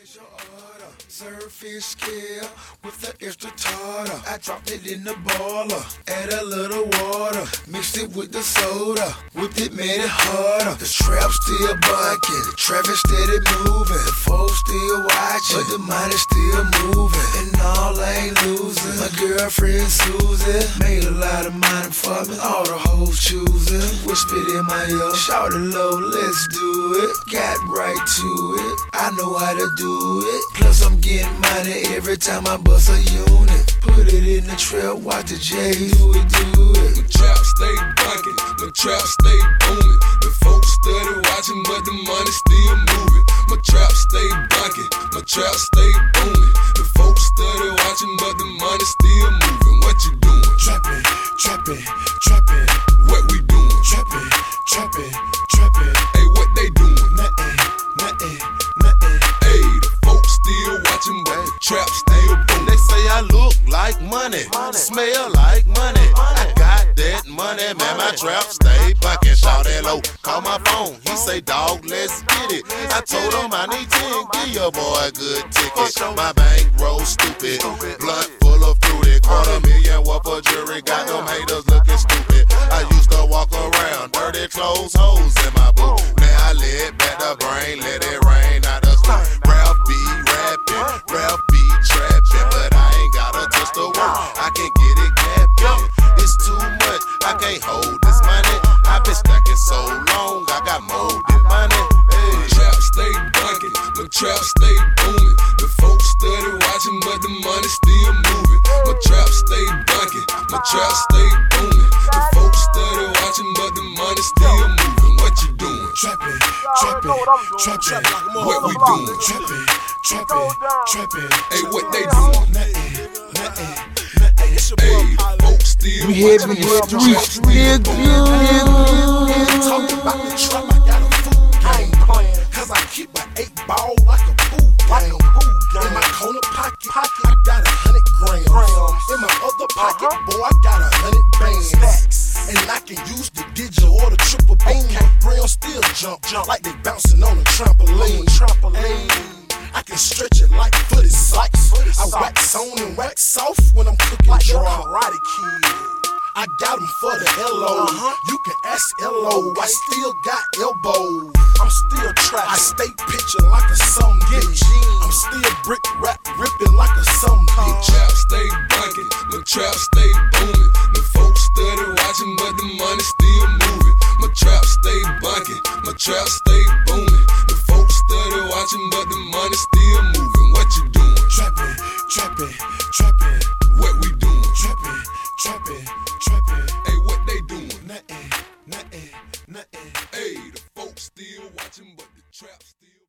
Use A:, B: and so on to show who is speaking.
A: Special order, serve fish scale with the extra tartar. I dropped it in the boiler, add a little water, mixed it with the soda, whipped it, made it harder. The trap still bucking, the traffic steady moving, the folks still watching, but the money still moving, and all I ain't losing. My girlfriend Susie made a lot of money for me, all the hoes choosing. Whispered in my ear, shout it low, let's do it. Got right to it, I know how to do it. Plus I'm getting money every time I bust a unit. Put it in the trap, watch the J's do it.
B: My trap stay bunking, my trap stay booming. The folks steady watching, but the money still moving. My trap stay bunking, my trap stay booming. The folks steady watching, but the money still moving. What you doing?
A: Trapping, trapping, trapping.
B: What we doing?
A: Trapping, trapping, trapping.
B: Hey, what they doing?
A: Nothing, nothing, nothing.
B: Hey, the folks still watching, but the trap still booming.
C: They say I look like money, smell like money. I got that money, man, my trap stay bucking. Shout that low, call my phone, he say, dog, let's get it. I told him I need 10, give your boy a good ticket. My bank roll stupid, blunt full of fruity. $250,000 worth for jewelry, got them haters looking stupid. I used to walk around, dirty clothes, hoes in my boot. Now I let back the brain, let it rain out the sky. Ralph be rapping, Ralph be trapping, but I ain't gotta touch the work, I can get it capping. It's too much, I can't hold this money. I've been stacking so long, I got more than money. Hey.
B: My trap stay bunking, my trap stay booming. The folks steady watching, but the money still moving. My trap stay bunking, my trap stay booming. The folks steady watching, but the money still moving. What you doing?
A: Trapping, trapping, trapping.
B: What we doing?
A: Trapping, trapping, trapping.
B: Hey, what they doing?
A: Nothing, nothing, nothing.
B: Hey, folks still
D: We
B: watching,
D: having the
B: but the
D: streets
B: trap still
D: real
B: booming.
A: Talking about the trap, I got a food game. Cause I keep an 8-ball like a pool game. In my corner pocket, I got 100 grams. In my other pocket, boy, I got 100 bands. And I can use the digital or the triple beam. Brown still jump like they bouncing on a trampoline. I can stretch it like footy socks. I wax on and wax off when I'm cooking dry. Karate Kid. I got them for the LO. You can ask LO. I still got elbows. I'm still trapped. I stay pitching like a some bitch. I'm still brick rap ripping like a some bitch.
B: Trap stay bunking, my trap stay booming. The folks steady watching, but the money still moving. My trap stay bunking, my trap stay booming. The folks steady watching, but the money still moving. What you doing?
A: Trapping, trapping, trapping.
B: What we doing?
A: Trapping, trapping, trapping.
B: Hey, what they doing?
A: Nothing, nothing, nothing.